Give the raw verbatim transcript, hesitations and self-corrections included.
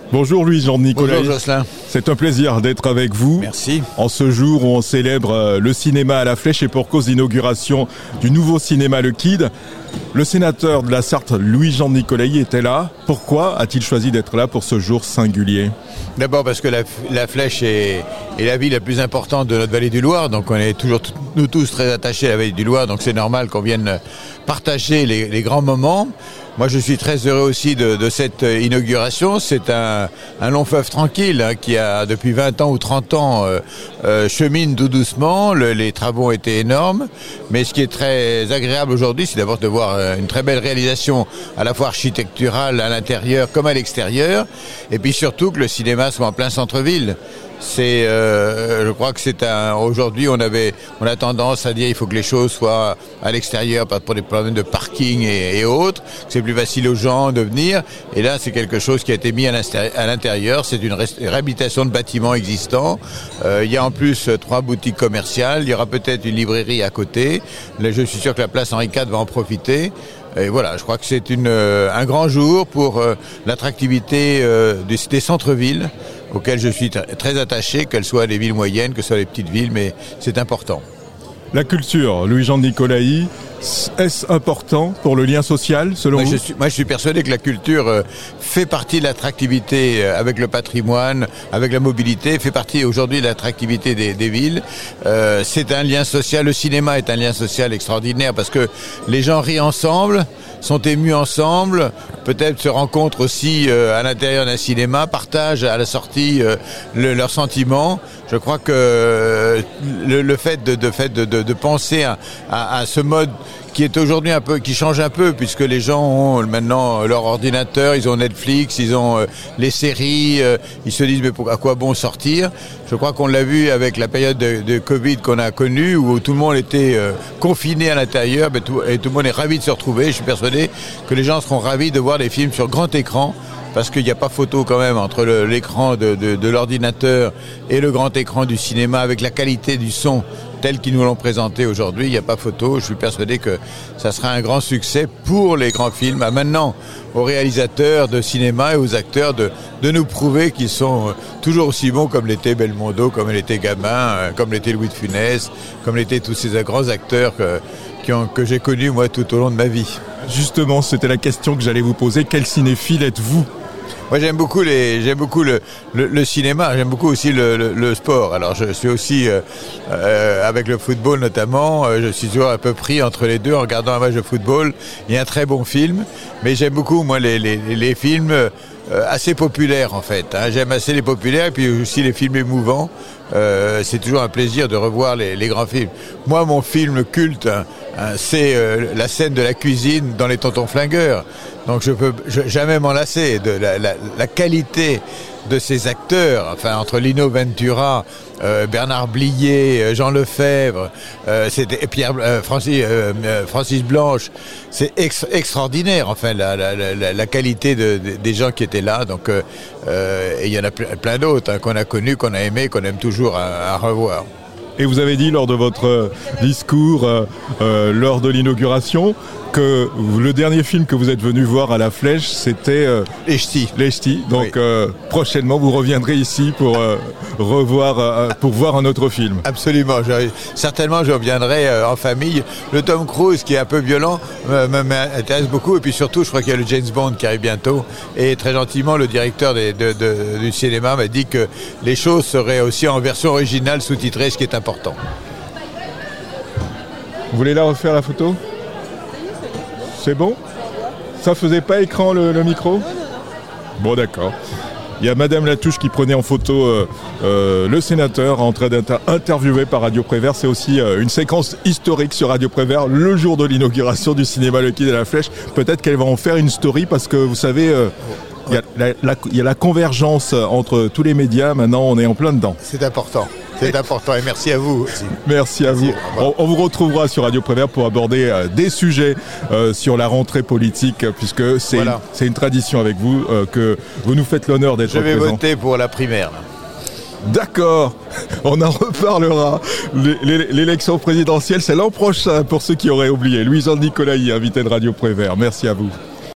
Bonjour Louis-Jean de Nicolaï. Bonjour Jocelyn. C'est un plaisir d'être avec vous. Merci. En ce jour où on célèbre le cinéma à la Flèche et pour cause d'inauguration du nouveau cinéma Le Kid, le sénateur de la Sarthe, Louis-Jean de Nicolaï, était là. Pourquoi a-t-il choisi d'être là pour ce jour singulier ? D'abord parce que la, la Flèche est, est la ville la plus importante de notre vallée du Loir, donc on est toujours nous tous très attachés à la vallée du Loir, donc c'est normal qu'on vienne partager les, les grands moments. Moi, je suis très heureux aussi de, de cette inauguration. C'est un, un long fleuve tranquille hein, qui a depuis vingt ans ou trente ans euh, euh, chemine tout doucement. Le, les travaux ont été énormes, mais ce qui est très agréable aujourd'hui, c'est d'abord de voir une très belle réalisation à la fois architecturale à l'intérieur comme à l'extérieur, et puis surtout que le cinéma soit en plein centre-ville. C'est, euh, je crois que c'est un. Aujourd'hui, on avait, on a tendance à dire il faut que les choses soient à l'extérieur, pour des problèmes de parking et, et autres. Que c'est plus facile aux gens de venir. Et là, c'est quelque chose qui a été mis à l'intérieur. C'est une réhabilitation de bâtiments existants. Euh, il y a en plus trois boutiques commerciales. Il y aura peut-être une librairie à côté. Là, je suis sûr que la place Henri quatre va en profiter. Et voilà, je crois que c'est une, euh, un grand jour pour euh, l'attractivité euh, des, des centres-villes auxquels je suis t- très attaché, qu'elles soient les villes moyennes, que ce soit les petites villes, mais c'est important. La culture, Louis-Jean de Nicolaï, est-ce important pour le lien social, selon moi, vous ? je suis, Moi, je suis persuadé que la culture euh, fait partie de l'attractivité euh, avec le patrimoine, avec la mobilité, fait partie aujourd'hui de l'attractivité des, des villes. Euh, c'est un lien social, le cinéma est un lien social extraordinaire parce que les gens rient ensemble, sont émus ensemble, peut-être se rencontrent aussi euh, à l'intérieur d'un cinéma, partagent à la sortie euh, le, leurs sentiments. Je crois que euh, le, le fait de, de, fait de, de, de penser à, à, à ce mode qui est aujourd'hui un peu, qui change un peu, puisque les gens ont maintenant leur ordinateur, ils ont Netflix, ils ont euh, les séries, euh, ils se disent mais pour, à quoi bon sortir ? Je crois qu'on l'a vu avec la période de, de Covid qu'on a connue, où tout le monde était euh, confiné à l'intérieur, mais tout, et tout le monde est ravi de se retrouver. Je suis persuadé que les gens seront ravis de voir des films sur grand écran, parce qu'il n'y a pas photo quand même entre le, l'écran de, de, de l'ordinateur et le grand écran du cinéma, avec la qualité du son tel qu'ils nous l'ont présenté aujourd'hui, il n'y a pas photo. Je suis persuadé que ça sera un grand succès pour les grands films. À maintenant, aux réalisateurs de cinéma et aux acteurs de, de nous prouver qu'ils sont toujours aussi bons comme l'était Belmondo, comme l'était Gabin, comme l'était Louis de Funès, comme l'étaient tous ces grands acteurs que, qui ont, que j'ai connus moi tout au long de ma vie. Justement, c'était la question que j'allais vous poser. Quel cinéphile êtes-vous ? Moi, j'aime beaucoup les, j'aime beaucoup le, le, le cinéma. J'aime beaucoup aussi le, le, le sport. Alors, je suis aussi euh, euh, avec le football notamment. Euh, je suis toujours un peu pris entre les deux en regardant un match de football. Il y a un très bon film, mais j'aime beaucoup moi les, les, les films euh, assez populaires en fait. Hein. J'aime assez les populaires et puis aussi les films émouvants. Euh, c'est toujours un plaisir de revoir les, les grands films. Moi, mon film culte, hein, hein, c'est euh, la scène de la cuisine dans Les Tontons Flingueurs. Donc je peux je, jamais m'en lasser de la, la, la qualité de ces acteurs, enfin entre Lino Ventura, euh, Bernard Blier, Jean Lefebvre, euh, c'était Pierre euh, Francis, euh, Francis Blanche, c'est ex, extraordinaire. Enfin la, la, la, la qualité de, de, des gens qui étaient là. Donc euh, euh, et il y en a plein d'autres hein, qu'on a connus, qu'on a aimés, qu'on aime toujours à, à revoir. Et vous avez dit lors de votre discours, euh, euh, lors de l'inauguration, que le dernier film que vous êtes venu voir à la Flèche, c'était euh, Les Ch'tis. Les Ch'tis. Donc oui. euh, prochainement, vous reviendrez ici pour euh, revoir, euh, pour voir un autre film. Absolument. Je, certainement, je reviendrai euh, en famille. Le Tom Cruise, qui est un peu violent, euh, m'intéresse beaucoup. Et puis surtout, je crois qu'il y a le James Bond qui arrive bientôt. Et très gentiment, le directeur des, de, de, du cinéma m'a dit que les choses seraient aussi en version originale, sous-titrée, ce qui est important. Vous voulez la refaire la photo ? C'est bon ? Ça faisait pas écran le, le micro ? Bon, d'accord. Il y a Madame Latouche qui prenait en photo euh, euh, le sénateur en train d'être interviewé par Radio Prévert. C'est aussi euh, une séquence historique sur Radio Prévert le jour de l'inauguration du cinéma Le Kid à la Flèche. Peut-être qu'elle va en faire une story parce que vous savez, euh, il y a la, la, il y a la convergence entre tous les médias. Maintenant, on est en plein dedans. C'est important. C'est important et merci à vous aussi. Merci à vous. On, on vous retrouvera sur Radio Prévert pour aborder euh, des sujets euh, sur la rentrée politique, puisque c'est, voilà. une, c'est une tradition avec vous euh, que vous nous faites l'honneur d'être présent. Je vais présent. voter pour la primaire. D'accord, on en reparlera. L'élection présidentielle, c'est l'an prochain pour ceux qui auraient oublié. Louis-Jean de Nicolaï, invité de Radio Prévert. Merci à vous.